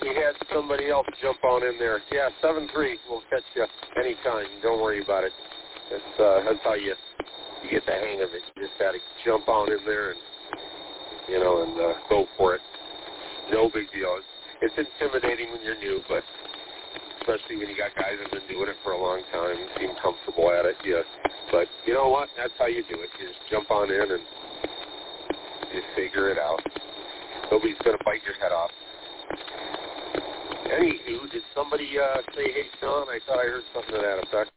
we had somebody else jump on in there. Yeah, 7-3. We'll catch you anytime. Don't worry about it. That's how you get the hang of it. You just got to jump on in there and, go for it. No big deal. It's intimidating when you're new, but especially when you got guys that have been doing it for a long time and seem comfortable at it. Yeah. But you know what? That's how you do it. You just jump on in and you figure it out. Nobody's going to bite your head off. Anywho, did somebody say, hey, Sean? I thought I heard something to that effect.